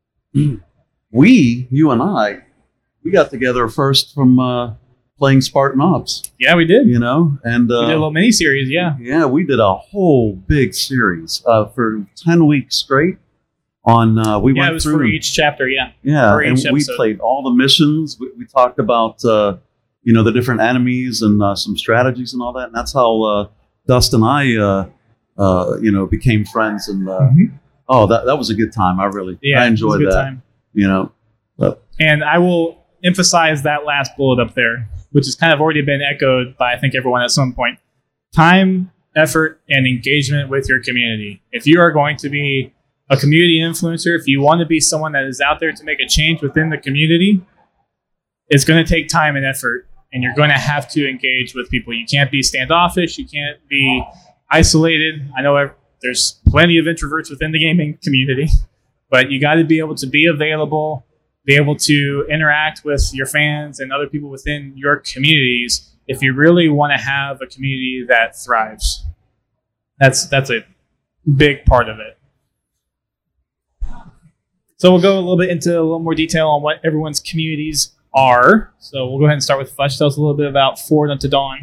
we, you and I, we got together first from uh, playing Spartan Ops. Yeah, we did. You know, and uh, we did a little mini-series, yeah. Yeah, we did a whole big series uh, for ten weeks straight. On uh, we yeah, went it was through for each chapter, yeah. Yeah, for and each we episode. played all the missions. We, we talked about uh, you know the different enemies and uh, some strategies and all that. And that's how uh, Dust and I uh, uh, you know became friends. And uh, Mm-hmm. oh, that that was a good time. I really Yeah, I it was a enjoyed good that. time. You know, but And I will emphasize that last bullet up there, which has kind of already been echoed by I think everyone at some point. Time, effort, and engagement with your community. If you are going to be a community influencer, if you want to be someone that is out there to make a change within the community, it's going to take time and effort, and you're going to have to engage with people. You can't be standoffish. You can't be isolated. I know ev- there's plenty of introverts within the gaming community, but you got to be able to be available, be able to interact with your fans and other people within your communities if you really want to have a community that thrives. That's that's a big part of it. So we'll go a little bit into a little more detail on what everyone's communities are. So we'll go ahead and start with Fletch. Tell us a little bit about Forward Unto Dawn.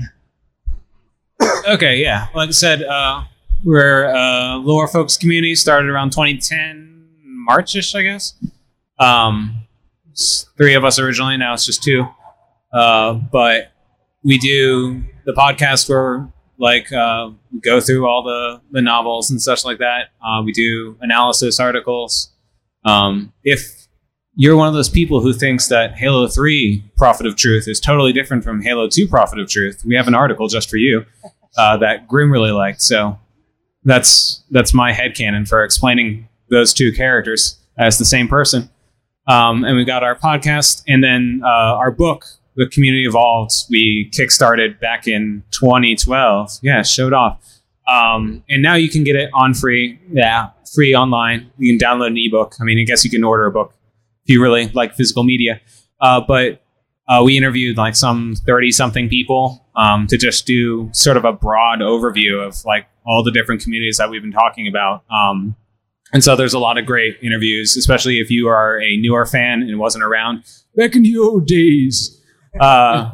Okay, yeah. Like I said, uh, we're a lower focused community, started around twenty ten, March-ish, I guess. Um, it's three of us originally, now it's just two. Uh, but we do the podcast where like uh, we go through all the, the novels and such like that. Uh, we do analysis articles. Um, if you're one of those people who thinks that Halo three Prophet of Truth is totally different from Halo two Prophet of Truth, we have an article just for you uh, that Grim really liked. So that's that's my headcanon for explaining those two characters as the same person. Um, and we got our podcast, and then uh, our book, The Community Evolved, we kickstarted back in twenty twelve. Yeah, showed off. Um, and now you can get it on free. Yeah, free online. You can download an ebook. I mean, I guess you can order a book if you really like physical media. Uh, but uh, we interviewed like some thirty something people um, to just do sort of a broad overview of like all the different communities that we've been talking about. Um, and so there's a lot of great interviews, especially if you are a newer fan and wasn't around back in the old days. Uh,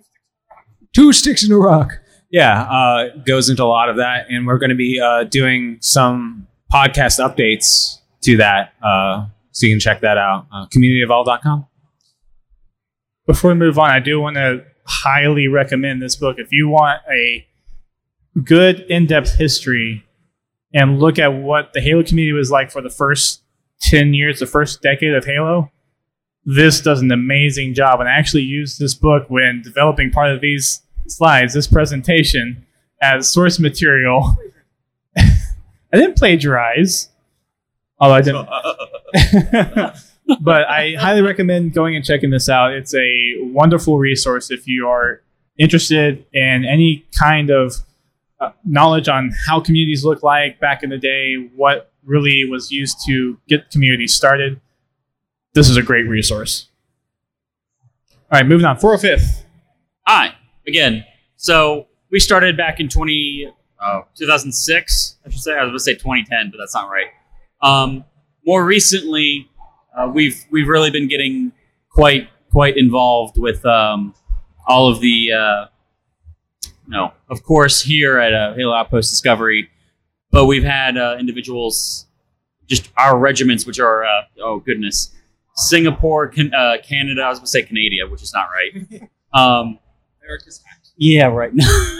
two sticks in a rock. Yeah, uh, goes into a lot of that. And we're going to be uh, doing some podcast updates to that. Uh, so you can check that out. Uh, community evolve dot com. Before we move on, I do want to highly recommend this book. If you want a good in-depth history and look at what the Halo community was like for the first ten years, the first decade of Halo, this does an amazing job. And I actually used this book when developing part of these slides, this presentation, as source material. I didn't plagiarize, although I didn't. But I highly recommend going and checking this out. It's a wonderful resource if you are interested in any kind of uh, knowledge on how communities look like back in the day, what really was used to get communities started. This is a great resource. All right, moving on. four oh fifth. Hi, again. So we started back in twenty, uh, two thousand six, I should say. I was going to say twenty ten, but that's not right. Um, more recently, uh, we've we've really been getting quite quite involved with um, all of the, uh, no, of course, here at uh, Halo Outpost Discovery, but we've had uh, individuals just our regiments, which are uh, oh goodness, Singapore, can, uh, Canada. I was going to say Canada, which is not right. Um, America's hacked. yeah, right.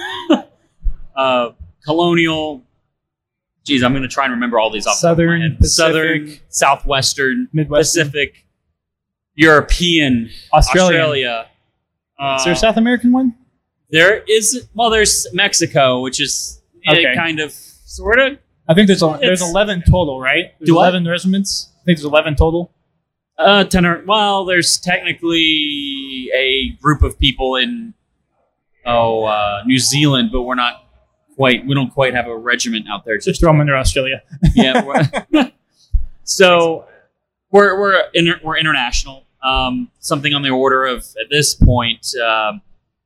uh, colonial. Geez, I'm going to try and remember all these off the top of my Southern, head. Pacific, Southern, Southwestern, Midwestern, Pacific, European, Australian. Australia. Uh, Is there a South American one? There is, well, there's Mexico, which is uh, Okay. kind of, sort of. I think there's a, there's It's- eleven total, right? There's Do what? eleven regiments. I think there's eleven total. Uh, tenor. Well, there's technically a group of people in oh uh, New Zealand, but we're not quite. We don't quite have a regiment out there. Just throw them under Australia. yeah. We're, so we're we're inter, we're international. Um, something on the order of at this point um,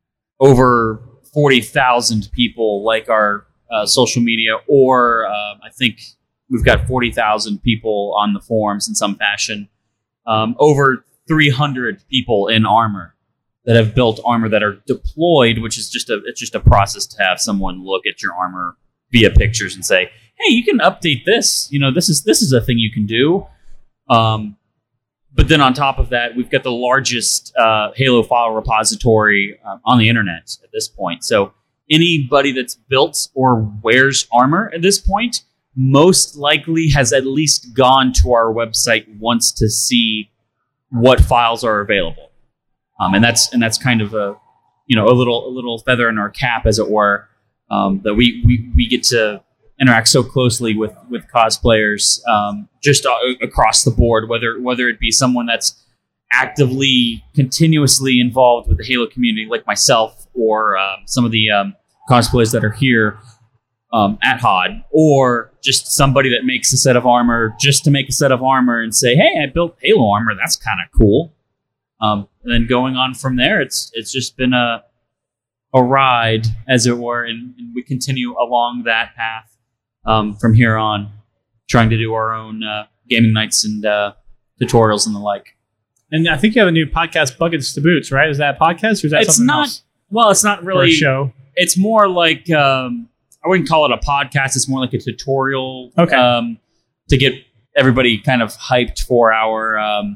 over forty thousand people like our uh, social media, or uh, I think we've got forty thousand people on the forums in some fashion. Um, over three hundred people in armor that have built armor that are deployed, which is just a it's just a process to have someone look at your armor via pictures and say, "Hey, you can update this. You know, this is this is a thing you can do." Um, but then on top of that, we've got the largest uh, Halo file repository um, on the internet at this point. So anybody that's built or wears armor at this point most likely has at least gone to our website once to see what files are available, um, and that's and that's kind of a you know a little a little feather in our cap, as it were, um, that we, we we get to interact so closely with with cosplayers um, just uh, across the board, whether whether it be someone that's actively continuously involved with the Halo community like myself, or um, some of the um, cosplayers that are here Um, at H O D, or just somebody that makes a set of armor just to make a set of armor and say, "Hey, I built Halo armor. That's kind of cool." Um, and then going on from there, it's it's just been a a ride, as it were, and, and we continue along that path um, from here on, trying to do our own uh, gaming nights and uh, tutorials and the like. And I think you have a new podcast, Buckets to Boots, right? Is that a podcast or is that It's something not. else? Well, it's not Or really a show. It's more like um, I wouldn't call it a podcast. It's more like a tutorial Okay. um, to get everybody kind of hyped for our um,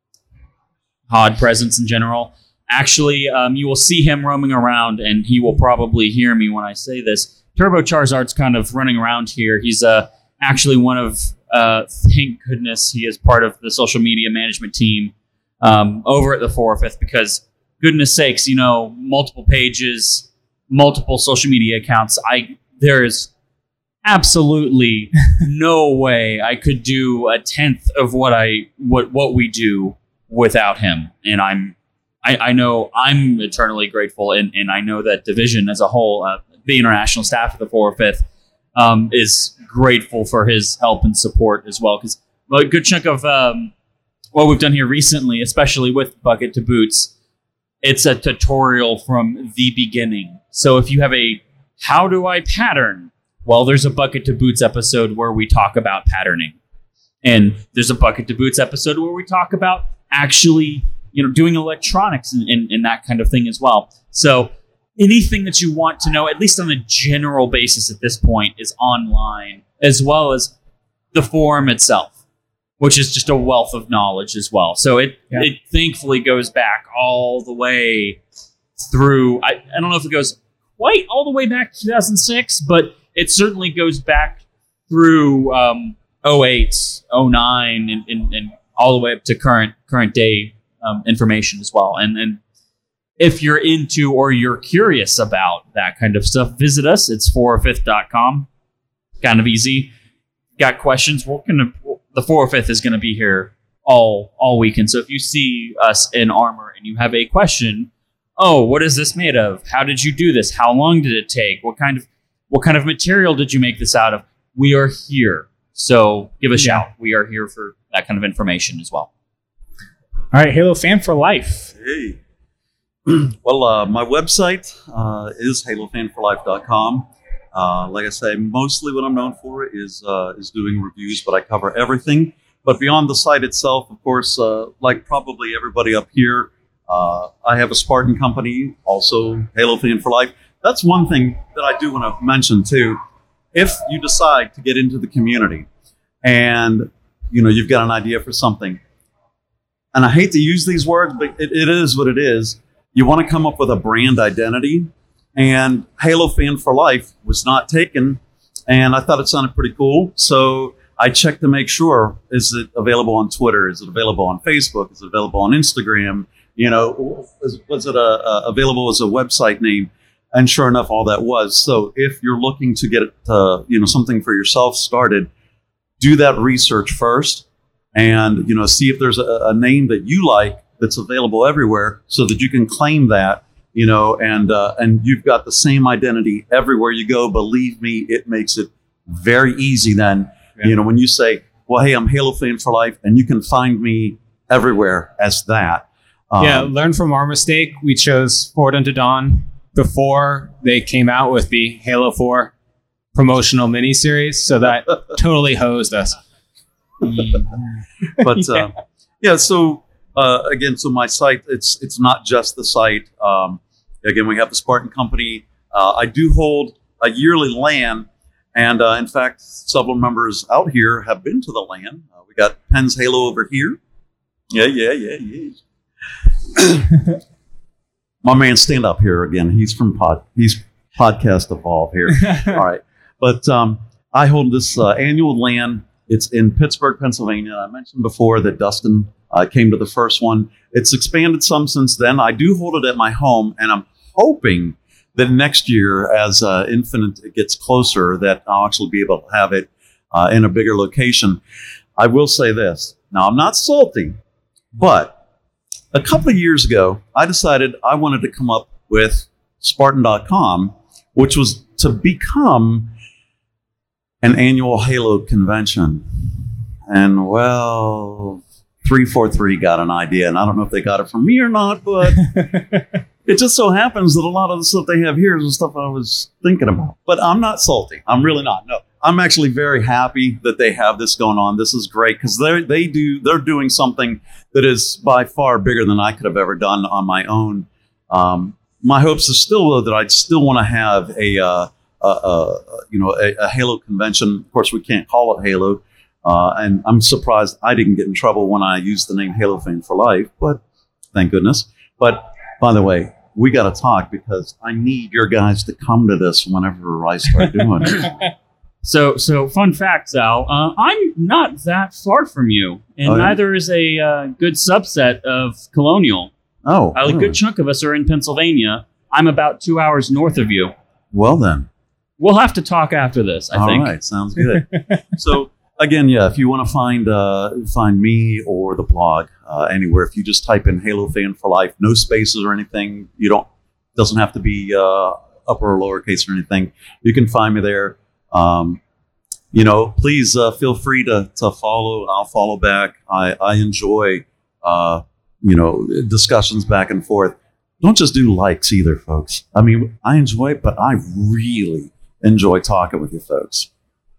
H O D presence in general. Actually, um, you will see him roaming around, and he will probably hear me when I say this. Turbo Charizard's kind of running around here. He's uh, actually one of, uh, thank goodness, he is part of the social media management team um, over at the four fifth, because goodness sakes, you know, multiple pages, multiple social media accounts. I there is absolutely no way I could do a tenth of what I what what we do without him. And I'm I, I know I'm eternally grateful, and, and I know that Division as a whole, uh, the international staff of the four fifth, um, is grateful for his help and support as well. Because a good chunk of um, what we've done here recently, especially with Bucket to Boots, it's a tutorial from the beginning. So if you have a how do I pattern? Well, there's a Bucket to Boots episode where we talk about patterning. And there's a Bucket to Boots episode where we talk about actually, you know, doing electronics and, and, and that kind of thing as well. So anything that you want to know, at least on a general basis at this point, is online, as well as the forum itself, which is just a wealth of knowledge as well. So it, Yeah. it thankfully goes back all the way through, I, I don't know if it goes quite all the way back to two thousand six, but it certainly goes back through um, oh eight, oh nine, and, and, and all the way up to current current day um, information as well. And, and if you're into or you're curious about that kind of stuff, visit us. It's four fifth dot com. Kind of easy. Got questions? We're gonna the four fifth is gonna be here all all weekend. So if you see us in armor and you have a question, oh, what is this made of? How did you do this? How long did it take? What kind of what kind of material did you make this out of? We are here. So give a Yeah. shout. We are here for that kind of information as well. All right, Halo fan for life. Hey. Well, uh, my website uh, is halo fan for life dot com. Uh, like I say, mostly what I'm known for is uh, is doing reviews, but I cover everything. But beyond the site itself, of course, uh, like probably everybody up here, uh, I have a Spartan company, also Halo Fan for Life. That's one thing that I do want to mention too. If you decide to get into the community and you know, you've got an idea for something. And I hate to use these words, but it, it is what it is. You want to come up with a brand identity. And Halo Fan for Life was not taken. And I thought it sounded pretty cool. So I checked to make sure, is it available on Twitter? Is it available on Facebook? Is it available on Instagram? You know, was, was it a, a, available as a website name? And sure enough, all that was. So if you're looking to get uh, you know, something for yourself started, do that research first and, you know, see if there's a, a name that you like that's available everywhere so that you can claim that, you know, and uh, and you've got the same identity everywhere you go. Believe me, it makes it very easy then. Yeah. You know, when you say, well, hey, I'm Halo Fan for Life, and you can find me everywhere as that. Um, yeah, learn from our mistake. We chose Forward Unto Dawn before they came out with the Halo four promotional miniseries, so that totally hosed us. But uh, yeah, so uh, again, so my site, it's it's not just the site. Um, again, we have the Spartan Company. Uh, I do hold a yearly LAN, and uh, in fact, several members out here have been to the LAN. Uh, we got Penn's Halo over here. Yeah, yeah, yeah, yeah. My man, stand up here again. He's from Pod. He's Podcast Evolve here. All right, but um, I hold this uh, annual LAN. It's in Pittsburgh, Pennsylvania. I mentioned before that Dustin uh, came to the first one. It's expanded some since then. I do hold it at my home, and I'm hoping that next year, as uh, Infinite gets closer, that I'll actually be able to have it uh, in a bigger location. I will say this. Now, I'm not salty, but a couple of years ago, I decided I wanted to come up with Spartan dot com, which was to become an annual Halo convention. And, well, three forty-three got an idea, and I don't know if they got it from me or not, but it just so happens that a lot of the stuff they have here is the stuff I was thinking about. But I'm not salty. I'm really not. No, I'm actually very happy that they have this going on. This is great because they they do they're doing something that is by far bigger than I could have ever done on my own. Um, my hopes are still though that I'd still want to have a, uh, a, a you know a, a Halo convention. Of course, we can't call it Halo, uh, and I'm surprised I didn't get in trouble when I used the name Halo Fan for Life. But thank goodness. But by the way, we got to talk because I need your guys to come to this whenever I start doing it. So, so fun fact, Sal. Uh, I'm not that far from you, and Oh, yeah? neither is a uh, good subset of Colonial. Oh, A really? good chunk of us are in Pennsylvania. I'm about two hours north of you. Well then. We'll have to talk after this, I All think. right, sounds good. So again, yeah, if you want to find uh, find me or the blog uh, anywhere, if you just type in Halo Fan for Life, no spaces or anything, you don't doesn't have to be uh, upper or lowercase or anything. You can find me there. Um, you know, please uh, feel free to to follow. I'll follow back. I I enjoy uh, you know discussions back and forth. Don't just do likes either, folks. I mean, I enjoy it, but I really enjoy talking with you folks.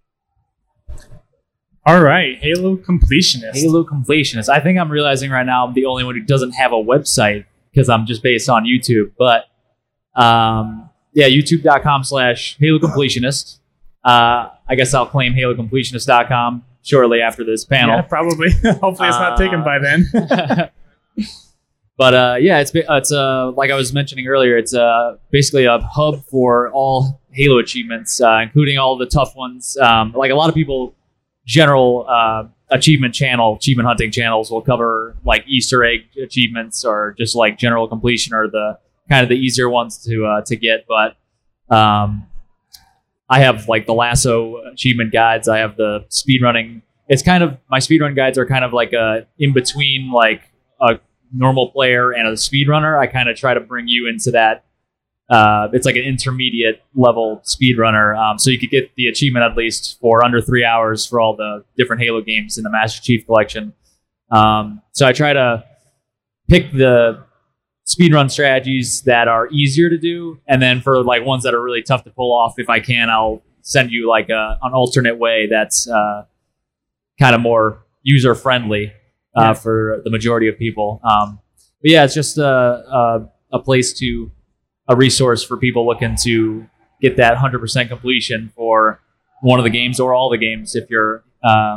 All right, Halo completionist. Halo completionist. I think I'm realizing right now I'm the only one who doesn't have a website because I'm just based on YouTube. But um, yeah, youtube.com slash Halo completionist. Uh, I guess I'll claim halo completionist dot com shortly after this panel. Yeah, probably. Hopefully, it's not Uh, taken by then. But uh, yeah, it's it's uh, like I was mentioning earlier. It's uh, basically a hub for all Halo achievements, uh, including all the tough ones. Um, like a lot of people, general uh, achievement channel, achievement hunting channels will cover like Easter egg achievements or just like general completion or the kind of the easier ones to uh, to get. But um, I have like the lasso achievement guides. I have the speedrunning. It's kind of my speedrun guides are kind of like a in between like a normal player and a speedrunner. I kind of try to bring you into that. Uh, it's like an intermediate level speedrunner. Um, so you could get the achievement at least for under three hours for all the different Halo games in the Master Chief Collection. Um, so I try to pick the speedrun strategies that are easier to do. And then for like ones that are really tough to pull off, if I can, I'll send you like a, an alternate way that's uh, kind of more user friendly uh, Yeah. for the majority of people. Um, but yeah, it's just a, a, a place to, a resource for people looking to get that one hundred percent completion for one of the games or all the games if you're uh,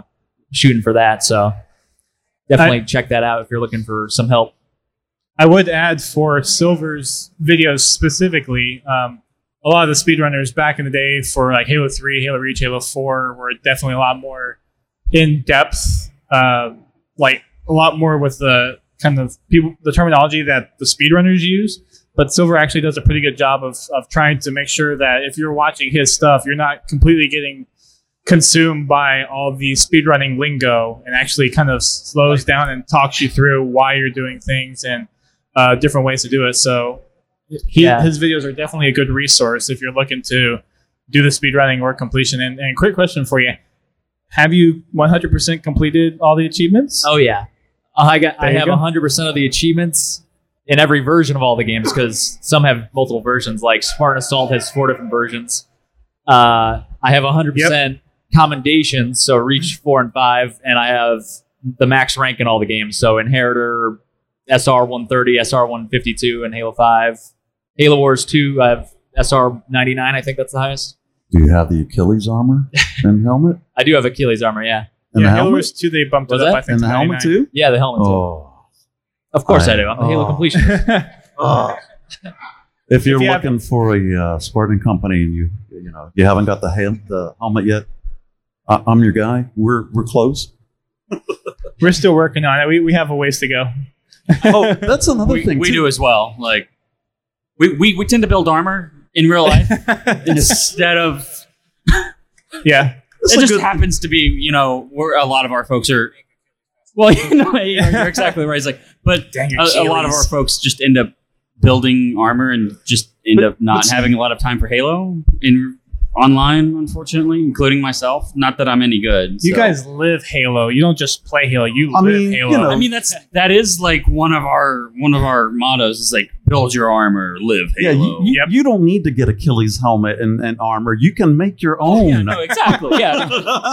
shooting for that. So definitely I, check that out if you're looking for some help. I would add for Silver's videos specifically, um, a lot of the speedrunners back in the day for like Halo three, Halo Reach, Halo four were definitely a lot more in depth, uh, like a lot more with the kind of people, the terminology that the speedrunners use. But Silver actually does a pretty good job of of trying to make sure that if you're watching his stuff, you're not completely getting consumed by all the speedrunning lingo, and actually kind of slows down and talks you through why you're doing things and uh, different ways to do it. So he, yeah. his videos are definitely a good resource if you're looking to do the speedrunning or completion. And, and quick question for you. Have you one hundred percent completed all the achievements? Oh, yeah. Uh, I got. There I have go. one hundred percent of the achievements in every version of all the games, because some have multiple versions. Like Spartan Assault has four different versions. Uh, I have one hundred percent yep. commendations, so Reach four and five, and I have the max rank in all the games. So Inheritor, S R one thirty, S R one fifty-two, and Halo five. Halo Wars two, I have S R ninety-nine, I think that's the highest. Do you have the Achilles armor and helmet? I do have Achilles armor, yeah. And yeah, the Halo helmet? Wars two, they bumped Was it up, that? I think. And the helmet too? Yeah, the helmet too. Oh. Of course I, I do. I'm a oh. Halo completionist. Oh. If you're If you looking have- for a uh, Spartan company and you you know you haven't got the hel- the helmet yet, I- I'm your guy. We're we're close. We're still working on it. We we have a ways to go. Oh, that's another we, thing we too. do as well. Like we, we, we tend to build armor in real life instead of. Yeah, That's it a just good- happens to be, you know, where a lot of our folks are. Well, you know, you're, you're exactly right. It's like, but Dang your a, a lot of Achilles. our folks just end up building armor and just end But- up not but- having a lot of time for Halo in online, unfortunately, including myself. Not that I'm any good. you so. guys live Halo. You don't just play Halo. You I live mean, Halo. you know- I mean, that's that is like one of our one of our mottos is like build your armor, live Yeah, Halo. you, you, Yep. you don't need to get Achilles helmet and, and armor. You can make your own. Yeah, no, exactly. Yeah.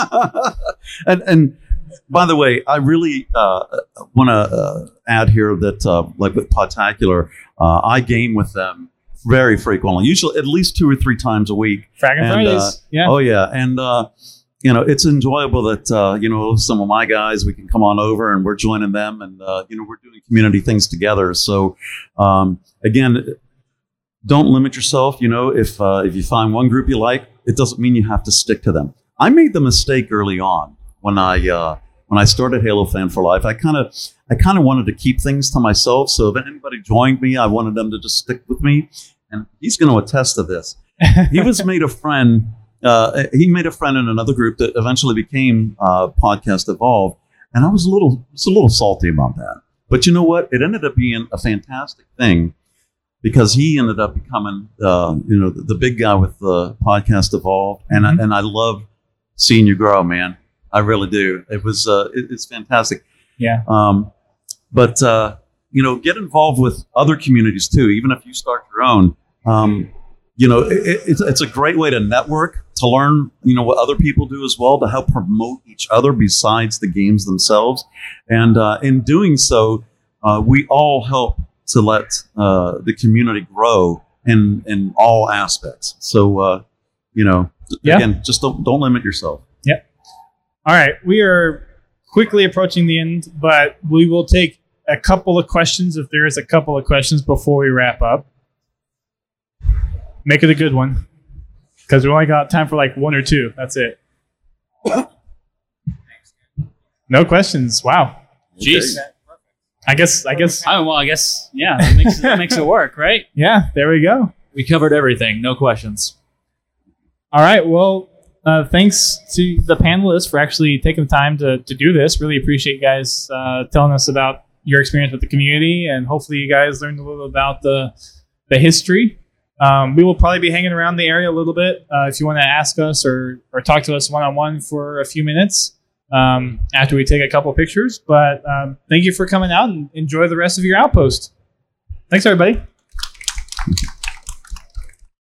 and and by the way, I really uh, want to uh, add here that uh, like with Podtacular, uh, I game with them very frequently, usually at least two or three times a week. Frag and and, Fridays. uh, yeah. Oh yeah, and uh, you know it's enjoyable that uh, you know some of my guys we can come on over and we're joining them, and uh, you know we're doing community things together. So um, again, don't limit yourself. You know, if uh, if you find one group you like, it doesn't mean you have to stick to them. I made the mistake early on when I uh, when I started Halo Fan for Life. I kind of I kind of wanted to keep things to myself. So if anybody joined me, I wanted them to just stick with me. And he's going to attest to this. He was made a friend. Uh, he made a friend in another group that eventually became uh, Podcast Evolve, and I was a little, was a little salty about that. But you know what? It ended up being a fantastic thing because he ended up becoming, uh, you know, the, the big guy with the Podcast Evolve, and Mhm. I, and I love seeing you grow, man. I really do. It was, uh, it, it's fantastic. Yeah. Um, but. Uh, You know, get involved with other communities too. Even if you start your own, um, you know, it, it's it's a great way to network, to learn, you know, what other people do as well, to help promote each other besides the games themselves. And uh, in doing so, uh, we all help to let uh, the community grow in in all aspects. So, uh, you know, Yeah. again, just don't don't limit yourself. Yep. All right, we are quickly approaching the end, but we will take a couple of questions, if there is a couple of questions, before we wrap up. Make it a good one, because we only got time for like one or two. That's it. No questions. Wow. Jeez. I guess. I guess. Oh, well, I guess, yeah, that makes, that makes it work, right? Yeah. There we go. We covered everything. No questions. All right. Well, uh, thanks to the panelists for actually taking the time to to do this. Really appreciate you guys uh, telling us about your experience with the community, and hopefully you guys learned a little about the the history. Um, we will probably be hanging around the area a little bit. Uh, if you want to ask us or or talk to us one on one for a few minutes um, after we take a couple pictures. But um, thank you for coming out, and enjoy the rest of your outpost. Thanks, everybody.